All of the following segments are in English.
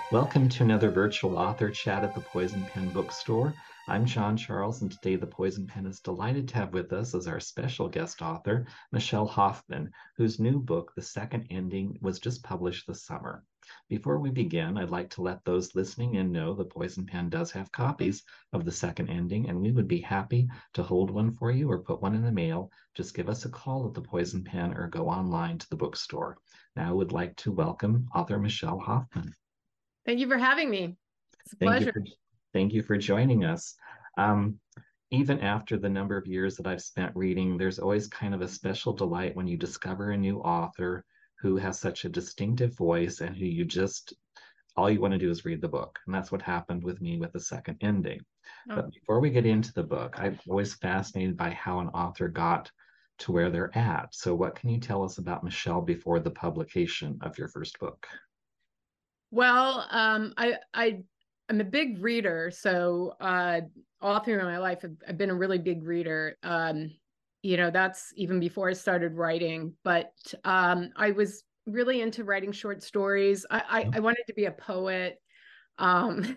Welcome to another virtual author chat at the Poison Pen Bookstore. I'm John Charles, and today the Poison Pen is delighted to have with us as our special guest author, Michelle Hoffman, whose new book, The Second Ending, was just published this summer. Before we begin, I'd like to let those listening in know the Poison Pen does have copies of The Second Ending, and we would be happy to hold one for you or put one in the mail. Just give us a call at the Poison Pen or go online to the bookstore. Now I would like to welcome author Michelle Hoffman. Thank you for having me. It's a Thank you pleasure. for thank you for joining us. Um, Even after the number of years that I've spent reading, there's always kind of a special delight when you discover a new author who has such a distinctive voice and who you just all you want to do is read the book. And that's what happened with me with The Second Ending. Oh, But before we get into the book, I'm always fascinated by how an author got to where they're at. So what can you tell us about Michelle before the publication of your first book? well, I'm a big reader, so all through my life, I've been a really big reader. That's even before I started writing. But I was really into writing short stories. I wanted to be a poet. Um,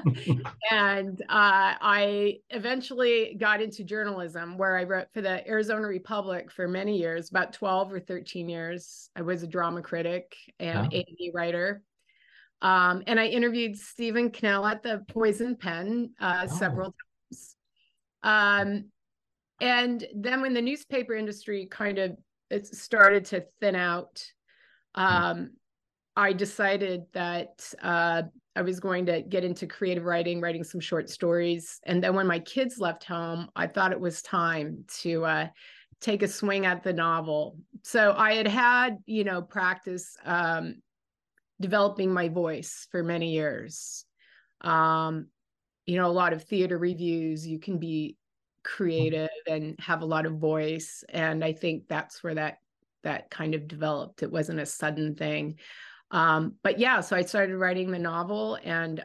and I eventually got into journalism, where I wrote for the Arizona Republic for many years, about 12 or 13 years. I was a drama critic and Oh, A&E writer. And I interviewed Stephen Cannell at the Poison Pen oh, several times. Um, and then when the newspaper industry kind of it started to thin out, um, I decided that I was going to get into creative writing, writing some short stories. And then when my kids left home, I thought it was time to take a swing at the novel. So I had practice developing my voice for many years. Um, a lot of theater reviews, you can be creative and have a lot of voice. And I think that's where that kind of developed. It wasn't a sudden thing. But yeah, so I started writing the novel, and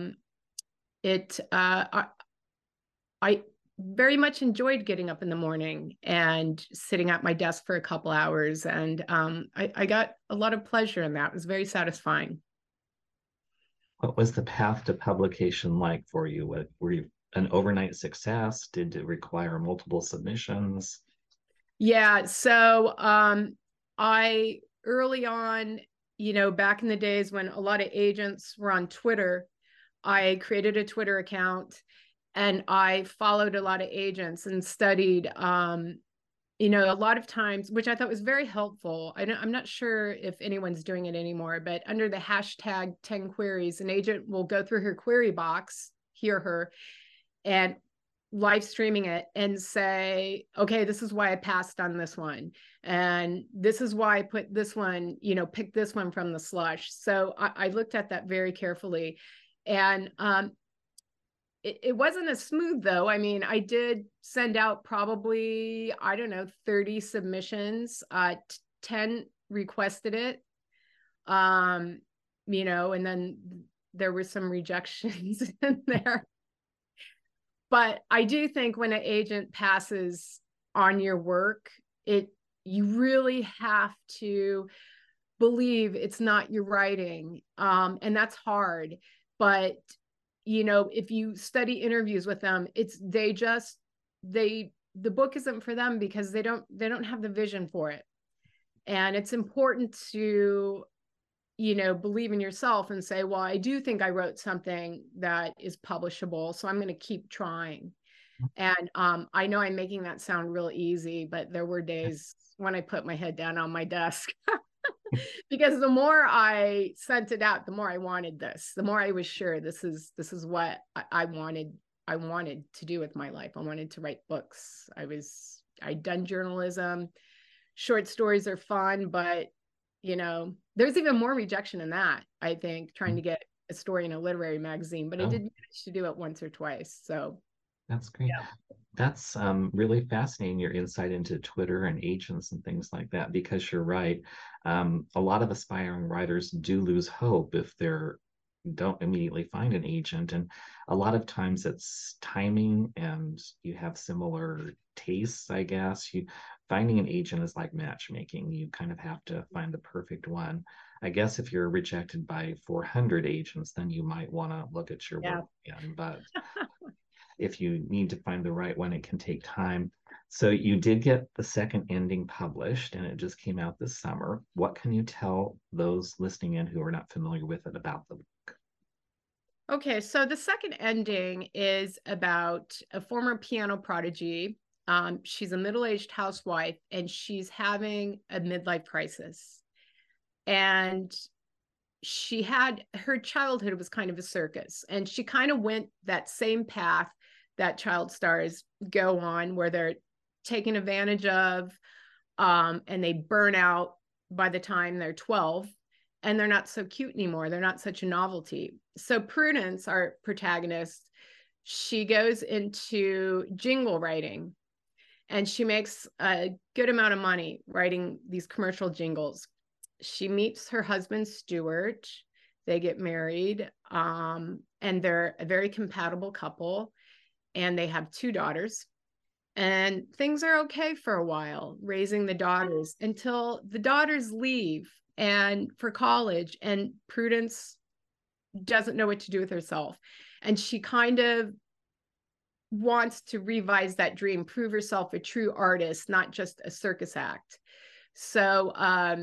I very much enjoyed getting up in the morning and sitting at my desk for a couple hours, and I got a lot of pleasure in that. It was very satisfying. what was the path to publication like for you? Were you an overnight success? Did it require multiple submissions? Yeah, so I early on, back in the days when a lot of agents were on Twitter, I created a Twitter account and I followed a lot of agents and studied, a lot of times, which I thought was very helpful. I'm not sure if anyone's doing it anymore, but under the hashtag 10 queries, an agent will go through her query box, he or her, and live streaming it and say, okay, this is why I passed on this one. And this is why I put this one, pick this one from the slush. So I looked at that very carefully. And it wasn't as smooth, though. I mean, I did send out probably, I don't know, 30 submissions. 10 requested it. And then there were some rejections in there. But I do think when an agent passes on your work, you really have to believe it's not your writing. And that's hard. But if you study interviews with them, the book isn't for them because they don't have the vision for it. And it's important to believe in yourself and say, well, I do think I wrote something that is publishable, so I'm going to keep trying. And I know I'm making that sound real easy, but there were days when I put my head down on my desk because the more I sent it out, the more I wanted this, the more I was sure this is what I wanted. I wanted to do with my life. I wanted to write books. I'd done journalism. Short stories are fun, but there's even more rejection in that, I think, trying to get a story in a literary magazine, but I did Oh, manage to do it once or twice. So that's great. yeah. That's really fascinating, your insight into Twitter and agents and things like that, because you're right. A lot of aspiring writers do lose hope if they're don't immediately find an agent. And a lot of times it's timing and you have similar tastes, I guess. You finding an agent is like matchmaking. You kind of have to find the perfect one. I guess if you're rejected by 400 agents, then you might want to look at your Yeah. work again. But if you need to find the right one, it can take time. So you did get the second ending published and it just came out this summer. What can you tell those listening in who are not familiar with it about the book? Okay, so the second ending is about a former piano prodigy. She's a middle-aged housewife and she's having a midlife crisis. And her childhood was kind of a circus, and she kind of went that same path that child stars go on, where they're taken advantage of, and they burn out by the time they're 12, and they're not so cute anymore. They're not such a novelty. So Prudence, our protagonist, she goes into jingle writing, and she makes a good amount of money writing these commercial jingles. She meets her husband, Stuart. They get married, and they're a very compatible couple, and they have 2 daughters. And things are okay for a while, raising the daughters, until the daughters leave and for college, and Prudence doesn't know what to do with herself. And she kind of wants to revise that dream, prove herself a true artist, not just a circus act. So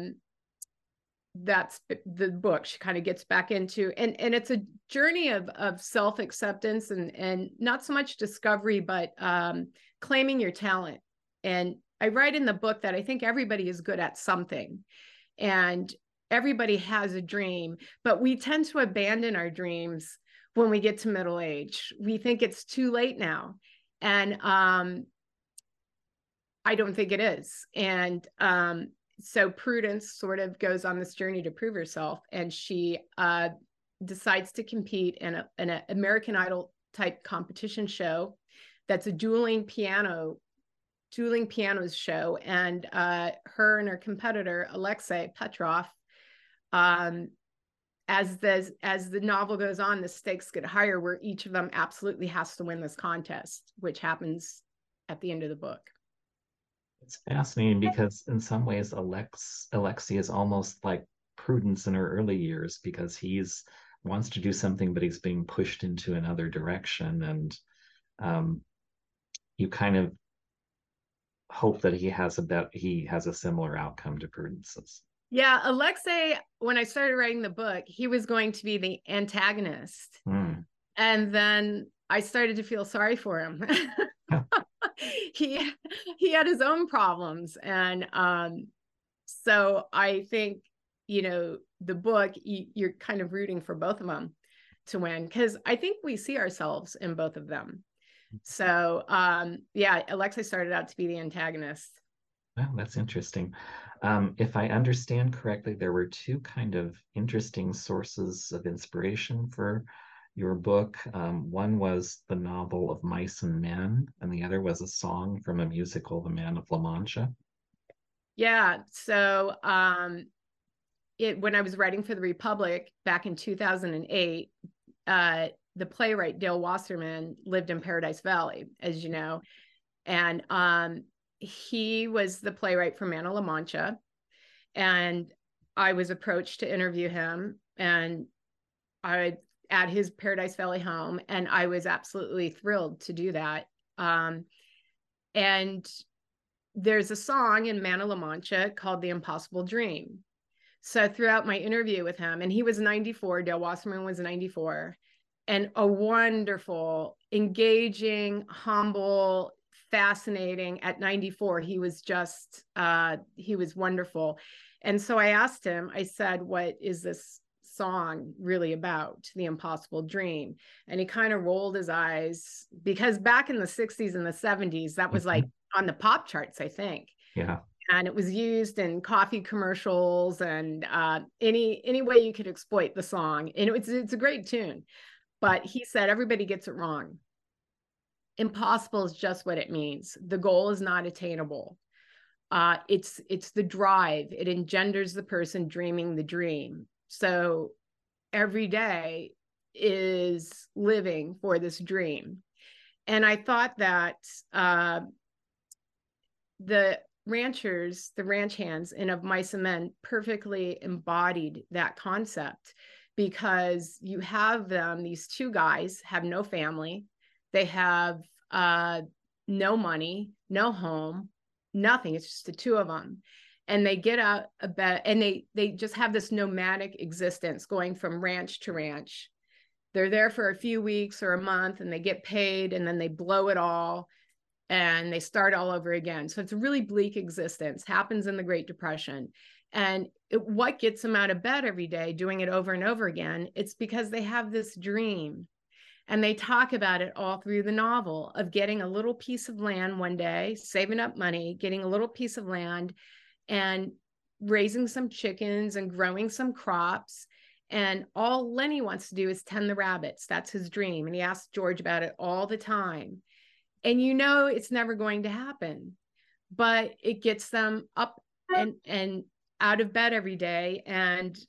that's the book she kind of gets back into, and it's a journey of self-acceptance and not so much discovery, but claiming your talent. And I write in the book that I think everybody is good at something, and everybody has a dream, but we tend to abandon our dreams when we get to middle age. We think it's too late now, and I don't think it is. And so Prudence sort of goes on this journey to prove herself, and she decides to compete in an American Idol type competition show that's a dueling pianos show. And her and her competitor, Alexei Petrov, as the novel goes on, the stakes get higher, where each of them absolutely has to win this contest, which happens at the end of the book. It's fascinating because in some ways Alexi is almost like Prudence in her early years because he's wants to do something, but he's being pushed into another direction. And um, you kind of hope that he has a similar outcome to Prudence's. Yeah, Alexei, when I started writing the book, he was going to be the antagonist. Mm. And then I started to feel sorry for him. he he had his own problems. And so I think, the book, you're kind of rooting for both of them to win, because I think we see ourselves in both of them. So yeah, Alexei started out to be the antagonist. Well, that's interesting. If I understand correctly, there were two kind of interesting sources of inspiration for your book. One was the novel of Mice and Men, and the other was a song from a musical, The Man of La Mancha. Yeah. So when I was writing for the Republic back in 2008, the playwright Dale Wasserman lived in Paradise Valley, as you know, and he was the playwright for Man of La Mancha. And I was approached to interview him, and I at his Paradise Valley home, and I was absolutely thrilled to do that. And there's a song in Man of La Mancha called The Impossible Dream. So throughout my interview with him, and he was 94, Dale Wasserman was 94, and a wonderful, engaging, humble, fascinating at 94. He was he was wonderful. And so I asked him, I said, what is this song really about, The Impossible Dream? And he kind of rolled his eyes, because back in the 60s and the 70s, that was like on the pop charts, I think. Yeah. And it was used in coffee commercials and any way you could exploit the song. And it's a great tune. But he said, everybody gets it wrong. Impossible is just what it means. The goal is not attainable. It's the drive. It engenders the person dreaming the dream. So every day is living for this dream. And I thought that the ranchers, the ranch hands in Of Mice and Men perfectly embodied that concept, because you have them, these two guys have no family, they have no money, no home, nothing. It's just the two of them. And they get out of bed and they just have this nomadic existence going from ranch to ranch. They're there for a few weeks or a month and they get paid and then they blow it all and they start all over again. So it's a really bleak existence, happens in the Great Depression. And what gets them out of bed every day doing it over and over again? It's because they have this dream. And they talk about it all through the novel, of getting a little piece of land one day, saving up money, getting a little piece of land and raising some chickens and growing some crops. And all Lenny wants to do is tend the rabbits. That's his dream. And he asks George about it all the time. And you know it's never going to happen, but it gets them up and out of bed every day. And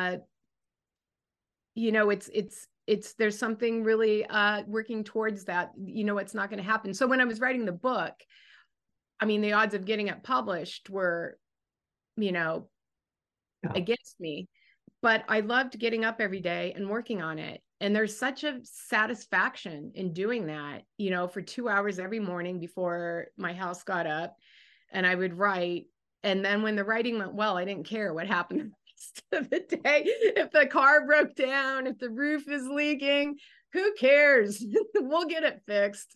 you know, it's there's something really working towards that. You know, it's not going to happen. So when I was writing the book, I mean, the odds of getting it published were, you know, against me. But I loved getting up every day and working on it. And there's such a satisfaction in doing that, you know, for 2 hours every morning before my house got up, and I would write. And then when the writing went well, I didn't care what happened the rest of the day. If the car broke down, if the roof is leaking, who cares? We'll get it fixed.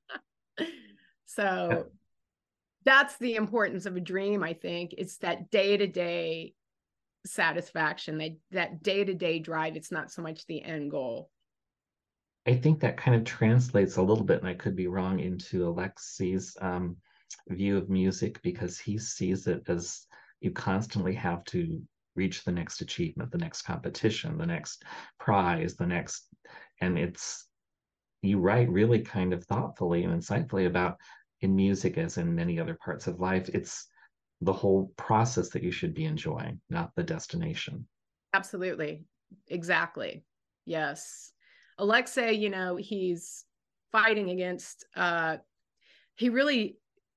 So that's the importance of a dream, I think. It's that day-to-day satisfaction, that day-to-day drive. It's not so much the end goal. I think that kind of translates a little bit, and I could be wrong, into Alexi's view of music, because he sees it as you constantly have to reach the next achievement, the next competition, the next prize, and you write really kind of thoughtfully and insightfully about, in music as in many other parts of life, it's the whole process that you should be enjoying, not the destination. Absolutely. Exactly. Yes. Alexei, you know, he's fighting against he really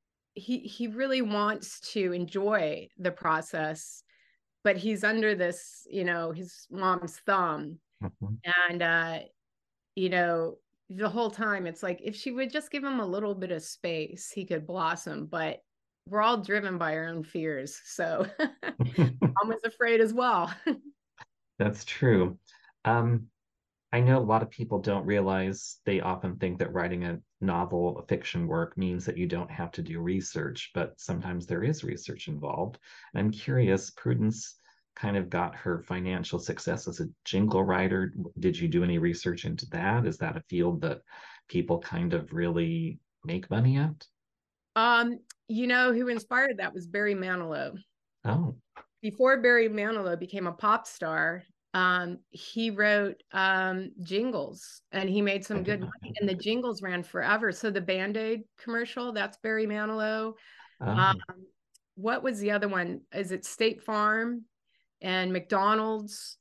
wants to enjoy the process, but he's under this, you know, his mom's thumb. Mm-hmm. And you know, the whole time it's like, if she would just give him a little bit of space, he could blossom. But we're all driven by our own fears. So Mom was afraid as well. That's true. Um, I know a lot of people don't realize, they often think that writing a novel, a fiction work, means that you don't have to do research, but sometimes there is research involved. And I'm curious, Prudence kind of got her financial success as a jingle writer. Did you do any research into that? Is that a field that people kind of really make money at? You know who inspired that was Barry Manilow. Oh. Before Barry Manilow became a pop star, he wrote jingles, and he made some good money, and the jingles ran forever. So the Band-Aid commercial, that's Barry Manilow. Oh. What was the other one? Is it State Farm and McDonald's?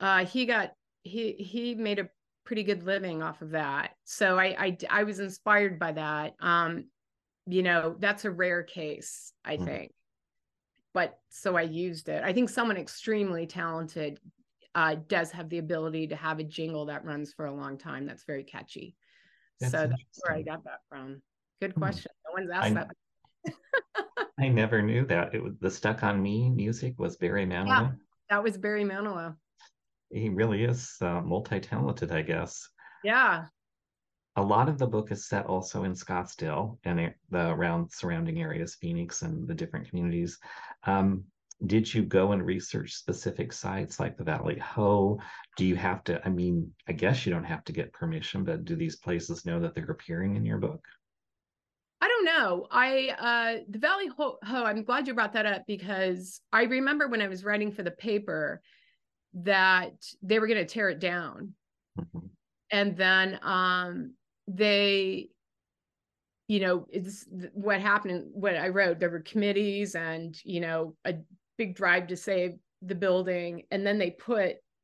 He made a pretty good living off of that. So I was inspired by that. You know, that's a rare case, I think. But so I used it. I think someone extremely talented does have the ability to have a jingle that runs for a long time. That's very catchy. So that's where I got that from. Good question. No one's asked that. I never knew that. It was the Stuck on Me music was Barry Manilow. Yeah, that was Barry Manilow. He really is multi-talented, I guess. Yeah. A lot of the book is set also in Scottsdale and the around surrounding areas, Phoenix and the different communities. Did you go and research specific sites like the Valley Ho? Do you have to, I mean, I guess you don't have to get permission, but do these places know that they're appearing in your book? I don't know. The Valley Ho, I'm glad you brought that up, because I remember when I was writing for the paper that they were going to tear it down. Mm-hmm. And then they, you know, it's what happened, what I wrote, there were committees and, you know, a big drive to save the building. And then they put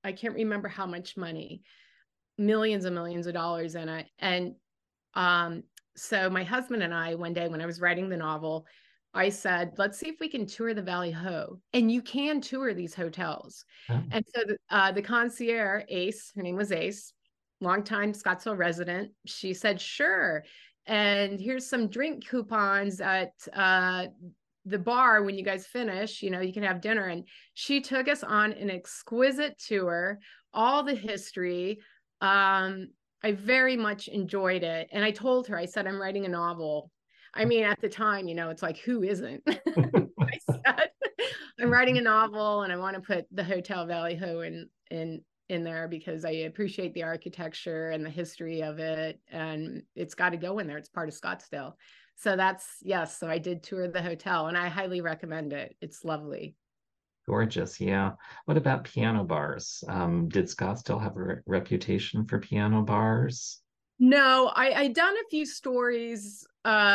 I can't remember how much money, millions and millions of dollars in it. And um, so my husband and I, one day when I was writing the novel, I said, let's see if we can tour the Valley Ho. And you can tour these hotels. Oh, And so the concierge, Ace, her name was Ace, longtime Scottsdale resident, she said, sure. And here's some drink coupons at the bar when you guys finish, you know, you can have dinner. And she took us on an exquisite tour, all the history. I very much enjoyed it. And I told her, I said, I'm writing a novel. I mean, at the time, you know, it's like, who isn't? I said, I'm writing a novel and I want to put the Hotel Valley Ho in there because I appreciate the architecture and the history of it. And it's got to go in there. It's part of Scottsdale. So that's, yes. So I did tour the hotel and I highly recommend it. It's lovely. gorgeous. Yeah. What about piano bars? Did Scottsdale have a reputation for piano bars? No, I done a few stories.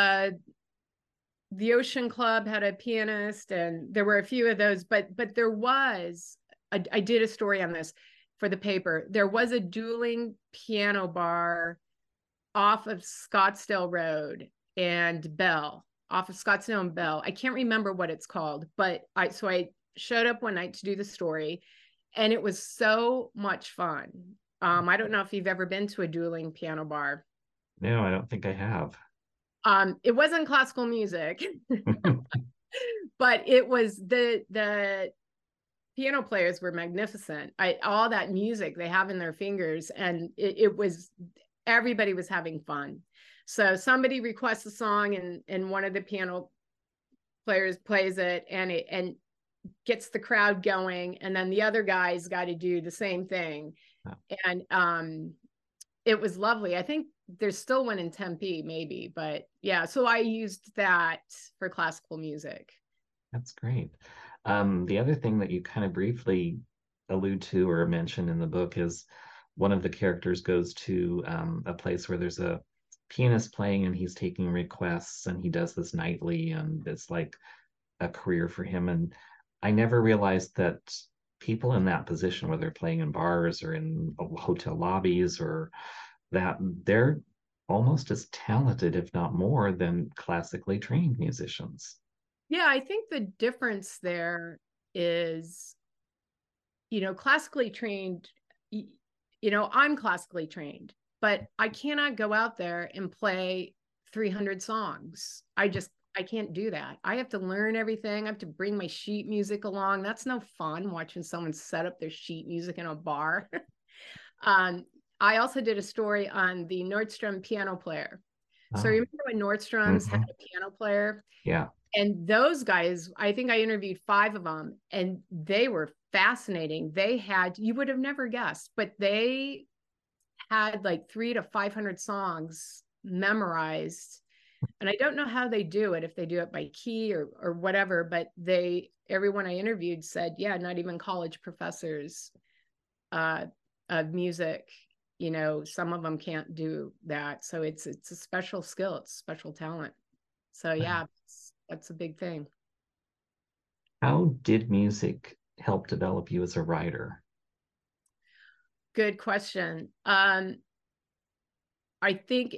The Ocean Club had a pianist, and there were a few of those. But there was I did a story on this for the paper. There was a dueling piano bar off of Scottsdale Road and Bell, off of Scottsdale and Bell. I can't remember what it's called, but I showed up one night to do the story, and it was so much fun. I don't know if you've ever been to a dueling piano bar. No, I don't think I have. It wasn't classical music, but it was the piano players were magnificent. All that music they have in their fingers, and it was everybody was having fun. So somebody requests a song, and one of the piano players plays it, and gets the crowd going, and then the other guys got to do the same thing. Oh, And it was lovely. I think there's still one in Tempe, maybe, but yeah. So I used that for classical music. that's great. The other thing that you kind of briefly allude to or mention in the book is one of the characters goes to a place where there's a pianist playing and he's taking requests and he does this nightly and it's like a career for him. And I never realized that people in that position, whether they're playing in bars or in hotel lobbies or that, they're almost as talented, if not more, than classically trained musicians. Yeah, I think the difference there is, you know, classically trained, you know, I'm classically trained, but I cannot go out there and play 300 songs. I can't do that. I have to learn everything. I have to bring my sheet music along. That's no fun watching someone set up their sheet music in a bar. um, I also did a story on the Nordstrom piano player. So Oh, remember when Nordstrom's had mhm. a piano player? Yeah. And those guys, I think I interviewed 5 of them, and they were fascinating. They had, you would have never guessed, but they had like 300 to 500 songs memorized. And I don't know how they do it, if they do it by key or whatever, but everyone I interviewed said, yeah, not even college professors uh, of music, you know, some of them can't do that. So it's a special skill, it's special talent. So yeah, that's a big thing. How did music help develop you as a writer? Good question. I think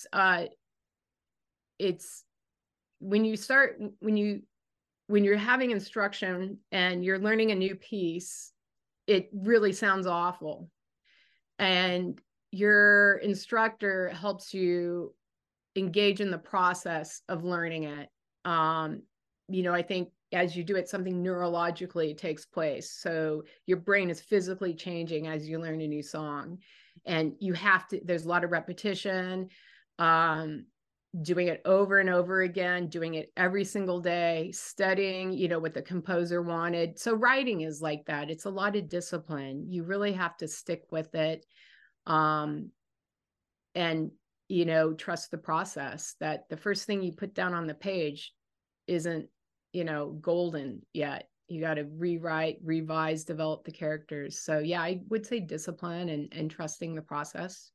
it's when you start when you're having instruction and you're learning a new piece, it really sounds awful. And your instructor helps you engage in the process of learning it. You know, I think as you do it, something neurologically takes place. So your brain is physically changing as you learn a new song. And you have to, there's a lot of repetition, um, doing it over and over again, doing it every single day, studying, you know, what the composer wanted. So writing is like that. It's a lot of discipline. You really have to stick with it. Um, and you know, trust the process, that the first thing you put down on the page isn't, you know, golden yet. You got to rewrite, revise, develop the characters. So yeah, I would say discipline and trusting the process.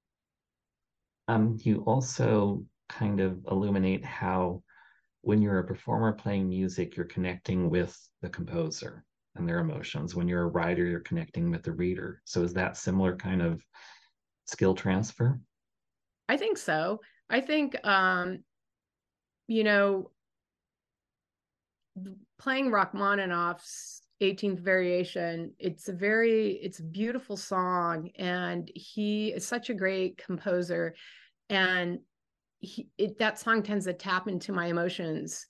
You also kind of illuminate how when you're a performer playing music, you're connecting with the composer. and their emotions. When you're a writer, you're connecting with the reader. So is that similar kind of skill transfer? I think so. I think, you know, playing Rachmaninoff's 18th variation, it's a beautiful song, and he is such a great composer, and that song tends to tap into my emotions.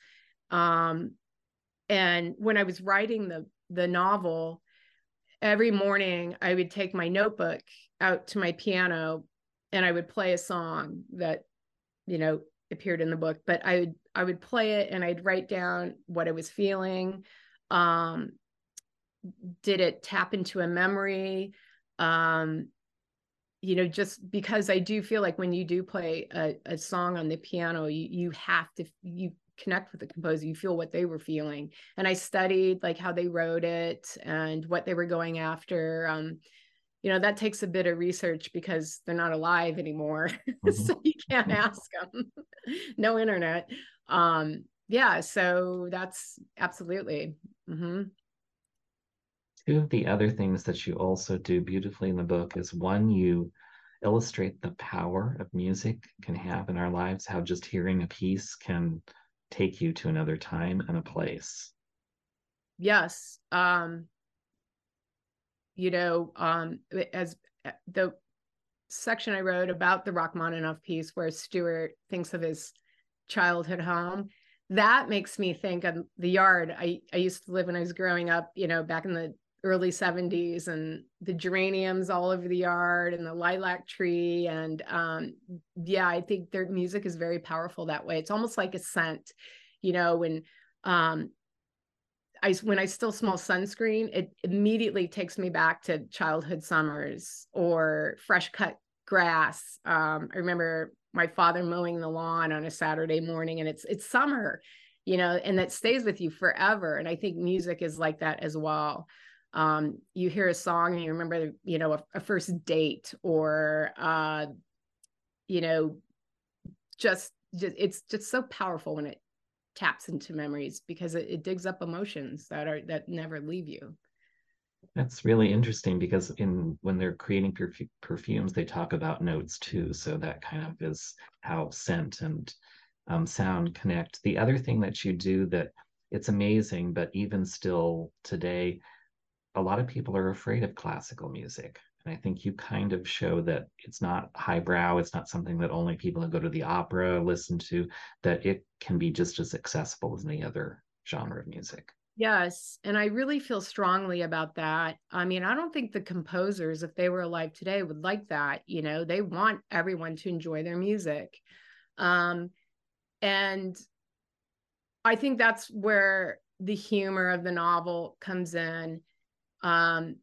And when I was writing the novel, every morning I would take my notebook out to my piano and I would play a song that, you know, appeared in the book, but I would play it and I'd write down what I was feeling. Um, did it tap into a memory? Um, you know, just because I do feel like when you do play a song on the piano, you have to, you connect with the composer, you feel what they were feeling. And I studied like how they wrote it and what they were going after. You know, that takes a bit of research because they're not alive anymore. Mm-hmm. So you can't ask them. No internet. Yeah, so that's absolutely. Mm-hmm. Two of the other things that you also do beautifully in the book is one, you illustrate the power of music can have in our lives, how just hearing a piece can take you to another time and a place. Yes. You know, as the section I wrote about the Rachmaninoff piece where Stuart thinks of his childhood home, that makes me think of the yard I used to live when I was growing up, you know, back in the early 70s, and the geraniums all over the yard and the lilac tree. And yeah, I think their music is very powerful that way. It's almost like a scent, you know, um, when I still smell sunscreen, it immediately takes me back to childhood summers or fresh cut grass. I remember my father mowing the lawn on a Saturday morning, and it's summer, you know, and that stays with you forever. And I think music is like that as well. You hear a song and you remember, you know, a first date, or you know, just it's just so powerful when it taps into memories because it digs up emotions that never leave you. That's really interesting because in when they're creating perfumes, they talk about notes too. So that kind of is how scent and sound connect. The other thing that you do that it's amazing, but even still today, a lot of people are afraid of classical music. And I think you kind of show that it's not highbrow, it's not something that only people who go to the opera listen to, that it can be just as accessible as any other genre of music. Yes, and I really feel strongly about that. I mean, I don't think the composers, if they were alive today, would like that. You know, they want everyone to enjoy their music. Um, and I think that's where the humor of the novel comes in. Um,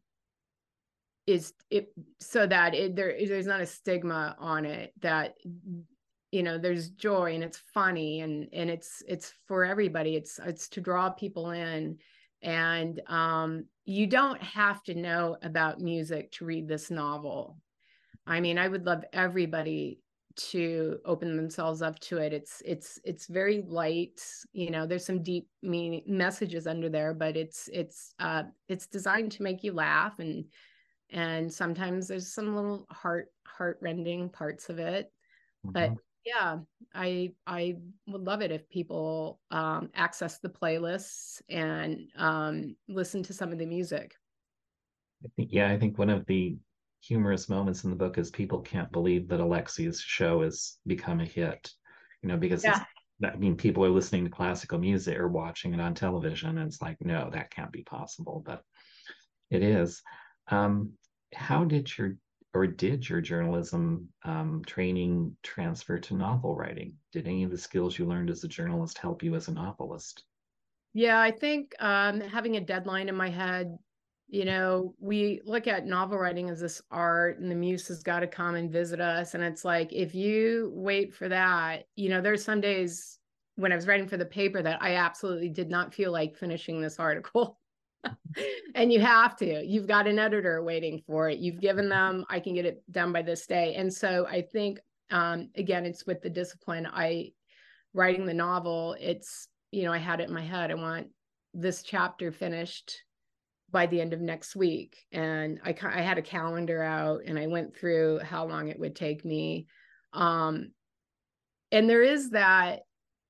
is it so that there's not a stigma on it, that you know there's joy and it's funny, and it's for everybody. It's to draw people in. And you don't have to know about music to read this novel. I mean, I would love everybody to open themselves up to it. It's very light, you know, there's some deep meaning messages under there, but it's designed to make you laugh, and sometimes there's some little heart-rending parts of it. But Mhm. yeah, I would love it if people access the playlists and listen to some of the music. Yeah, I think one of the humorous moments in the book is people can't believe that Alexi's show has become a hit, because Yeah. I mean, people are listening to classical music or watching it on television, and it's like, no, that can't be possible, but it is. Um, how did your journalism training transfer to novel writing? Did any of the skills you learned as a journalist help you as a novelist? Yeah, I think having a deadline in my head, you know, we look at novel writing as this art and the muse has got to come and visit us. And it's like, if you wait for that, you know, there's some days when I was writing for the paper that I absolutely did not feel like finishing this article. And you have to, you've got an editor waiting for it. You've given them, I can get it done by this day. And so I think, again, it's with the discipline. Writing the novel, it's, you know, I had it in my head. I want this chapter finished by the end of next week. And I had a calendar out and I went through how long it would take me. And there is that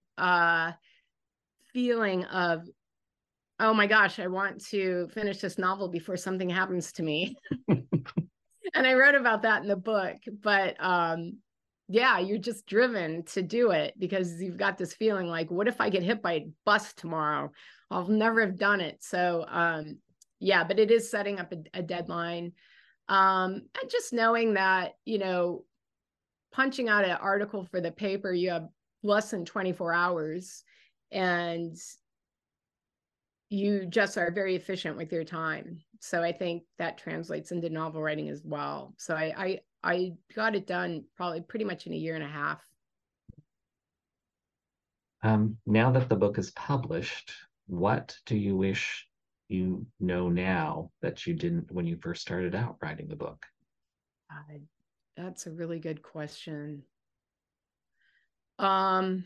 feeling of, oh my gosh, I want to finish this novel before something happens to me. And I wrote about that in the book, but yeah, you're just driven to do it because you've got this feeling like, what if I get hit by a bus tomorrow? I'll never have done it. So yeah, but it is setting up a deadline. And just knowing that, you know, punching out an article for the paper, you have less than 24 hours and you just are very efficient with your time. So I think that translates into novel writing as well. So I got it done probably pretty much in a year and a half. Now that the book is published, what do you wish you know now that you didn't when you first started out writing the book? That's a really good question. There's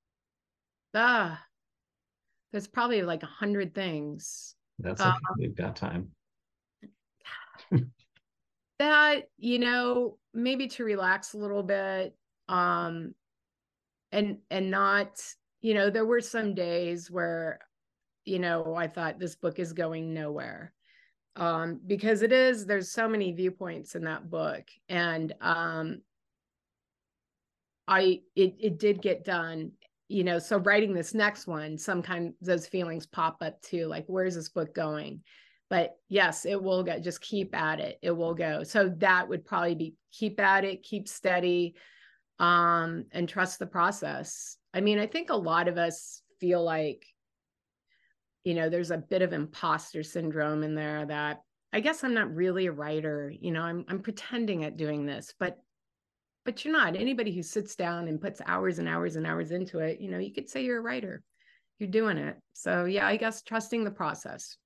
probably like 100 things. That's okay. We've got time. That, you know, maybe to relax a little bit, and not, you know, there were some days where, you know, I thought this book is going nowhere, because there's so many viewpoints in that book, and it did get done, you know. So writing this next one, sometimes those feelings pop up too, like, where's this book going? But yes, it will go. Just keep at it. It will go. So that would probably be keep at it, keep steady, and trust the process. I mean, I think a lot of us feel like, you know, there's a bit of imposter syndrome in there that I guess I'm not really a writer. You know, I'm pretending at doing this, but you're not. Anybody who sits down and puts hours and hours and hours into it, you know, you could say you're a writer. You're doing it. So yeah, I guess trusting the process.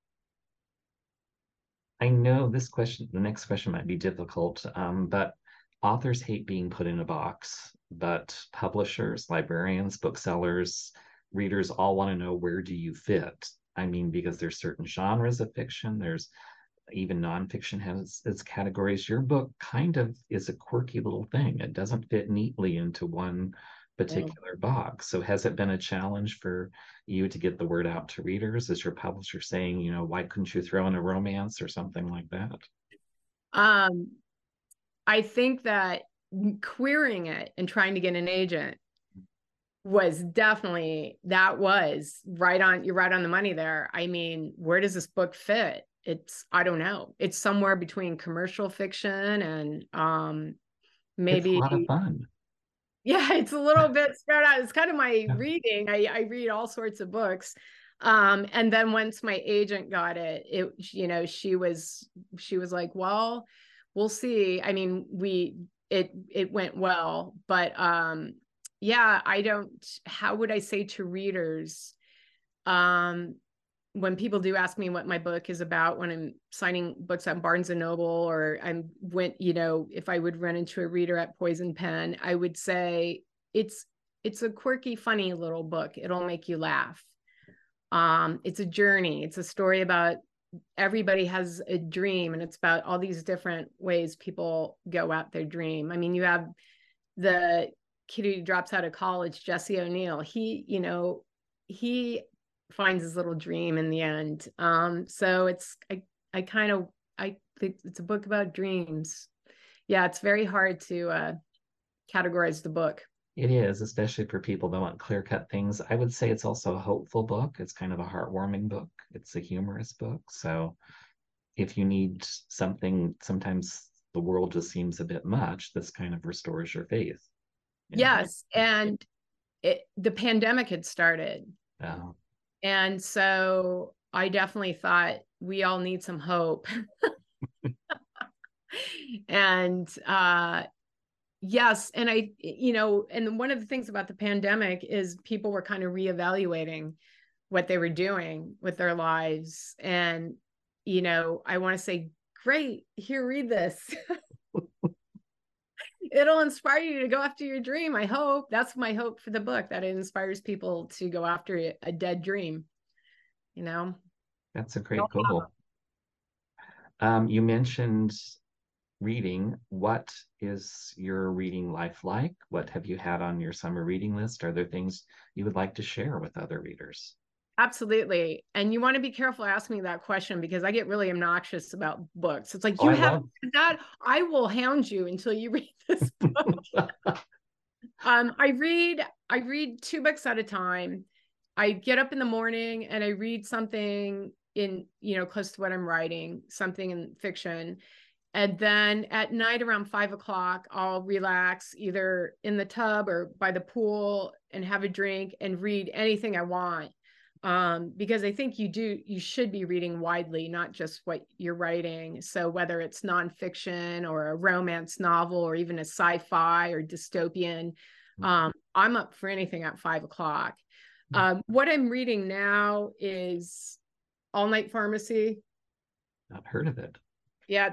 I know the next question might be difficult, but authors hate being put in a box, but publishers, librarians, booksellers, readers all want to know, where do you fit? I mean, because there's certain genres of fiction, there's even nonfiction has its categories. Your book kind of is a quirky little thing. It doesn't fit neatly into one particular box. So has it been a challenge for you to get the word out to readers? Is your publisher saying, you know, why couldn't you throw in a romance or something like that? I think that querying it and trying to get an agent was definitely, that was right on, you're right on the money there. I mean, where does this book fit? I don't know. It's somewhere between commercial fiction and maybe it's a lot of fun. Yeah, it's a little bit spread out. It's kind of my reading. I read all sorts of books. And then once my agent got it, you know, she was like, well, we'll see. I mean, it went well, but yeah, how would I say to readers, when people do ask me what my book is about, when I'm signing books at Barnes and Noble, or you know, if I would run into a reader at Poison Pen, I would say it's a quirky, funny little book. It'll make you laugh. It's a journey. It's a story about everybody has a dream, and it's about all these different ways people go at their dream. I mean, you have the kid who drops out of college, Jesse O'Neill. He finds his little dream in the end. So I think it's a book about dreams. Yeah, it's very hard to categorize the book. It is, especially for people that want clear-cut things. I would say it's also a hopeful book. It's kind of a heartwarming book. It's a humorous book. So if you need something, sometimes the world just seems a bit much, this kind of restores your faith. Yes, and the pandemic had started. Oh. And so I definitely thought we all need some hope. And yes, and and one of the things about the pandemic is people were kind of reevaluating what they were doing with their lives. And, you know, I want to say, great, here, read this. It'll inspire you to go after your dream. I hope that's my hope for the book, that it inspires people to go after a dead dream. You know, that's a great goal. You mentioned reading. What is your reading life like? What have you had on your summer reading list? Are there things you would like to share with other readers? Absolutely. And you want to be careful asking me that question because I get really obnoxious about books. It's like, Oh, you I haven't love. read that? I will hound you until you read this book. I read two books at a time. I get up in the morning and I read something in, close to what I'm writing, something in fiction. And then at night around 5 o'clock, I'll relax either in the tub or by the pool and have a drink and read anything I want. Because I think you should be reading widely, not just what you're writing. So whether it's nonfiction or a romance novel or even a sci-fi or dystopian, I'm up for anything at 5 o'clock. What I'm reading now is All Night Pharmacy. Not heard of it. Yeah,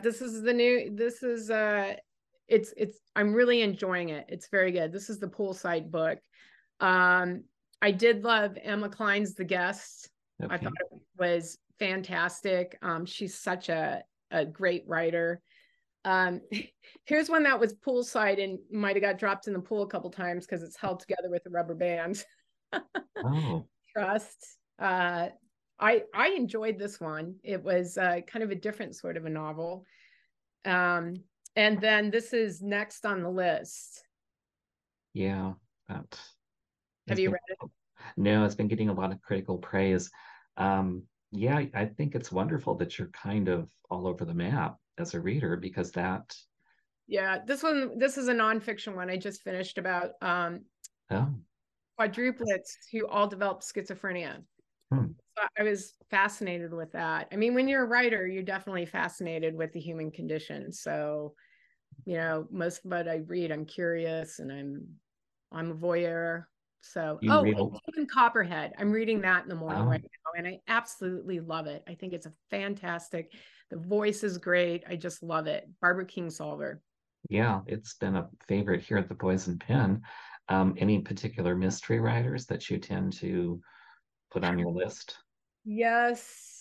it's I'm really enjoying it. It's very good. This is the poolside book. I did love Emma Cline's The Guest. Okay. I thought it was fantastic. She's such a great writer. Here's one that was poolside and might have got dropped in the pool a couple times because it's held together with a rubber band. Oh, Trust. I enjoyed this one. It was kind of a different sort of a novel. And then this is next on the list. yeah. That Have has you been, read it? no, it's been getting a lot of critical praise. Yeah, I think it's wonderful that you're kind of all over the map as a reader because that, Yeah, this is a nonfiction one I just finished about oh, quadruplets who all develop schizophrenia. hmm, So I was fascinated with that. I mean, when you're a writer, you're definitely fascinated with the human condition. So, most of what I read, I'm curious and I'm a voyeur. So, you oh, read, and even Copperhead. I'm reading that in the morning oh, right now, and I absolutely love it. I think it's a fantastic. The voice is great. I just love it. Barbara Kingsolver. yeah, it's been a favorite here at the Poison Pen. Any particular mystery writers that you tend to put on your list? Yes.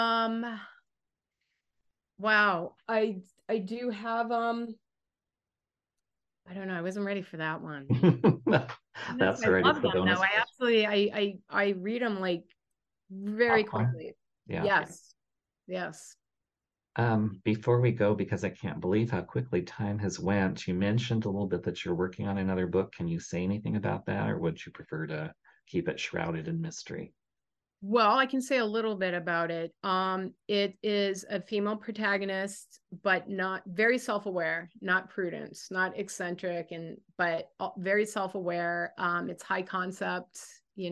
Wow. I do have I don't know. I wasn't ready for that one. That's I all right. It's love the them though. bonus I question. absolutely I read them like very Popcorn. quickly. Yeah. Yes. Yes. Before we go, because I can't believe how quickly time has went, you mentioned a little bit that you're working on another book. Can you say anything about that, or would you prefer to keep it shrouded in mystery? Well, I can say a little bit about it. It is a female protagonist, but not very self-aware, not Prudence, not eccentric, but very self-aware. It's high concept,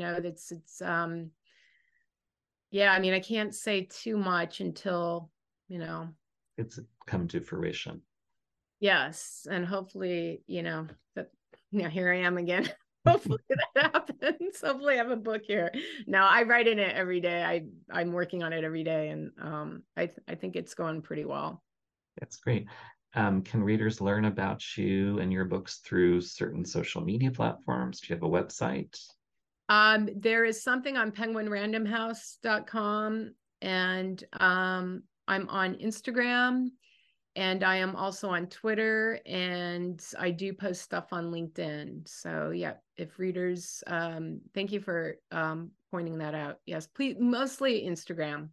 it's yeah, I mean, I can't say too much until, It's come to fruition. yes, and hopefully, that here I am again. Hopefully that happens. Hopefully I have a book here. No, I write in it every day. I'm working on it every day, and I think it's going pretty well. That's great. Can readers learn about you and your books through certain social media platforms? Do you have a website? There is something on penguinrandomhouse.com, and I'm on Instagram, and I am also on Twitter, and I do post stuff on LinkedIn. So yeah, if readers, thank you for pointing that out. Yes, please, mostly Instagram.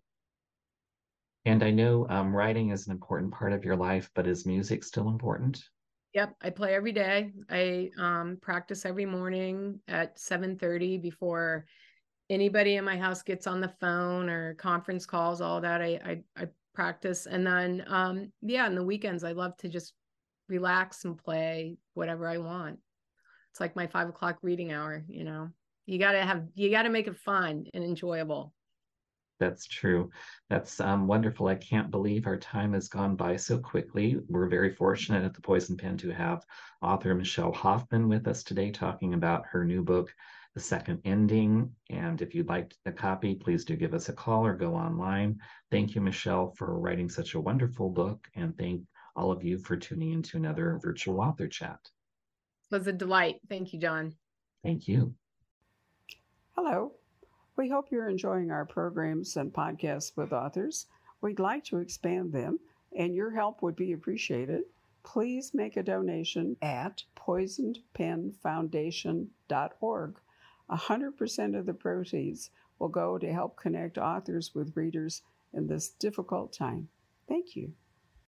And I know writing is an important part of your life, but is music still important? Yep, I play every day. I practice every morning at 7:30 before anybody in my house gets on the phone or conference calls, all that. I practice. And then yeah, on the weekends I love to just relax and play whatever I want. It's like my 5 o'clock reading hour. You gotta make it fun and enjoyable. That's true. That's wonderful. I can't believe our time has gone by so quickly. We're very fortunate at the Poison Pen to have author Michelle Hoffman with us today talking about her new book, The Second Ending. And if you'd like a copy, please do give us a call or go online. Thank you, Michelle, for writing such a wonderful book. And thank all of you for tuning into another virtual author chat. It was a delight. Thank you, John. Thank you. Hello. We hope you're enjoying our programs and podcasts with authors. We'd like to expand them, and your help would be appreciated. Please make a donation at poisonedpenfoundation.org. 100% of the proceeds will go to help connect authors with readers in this difficult time. Thank you.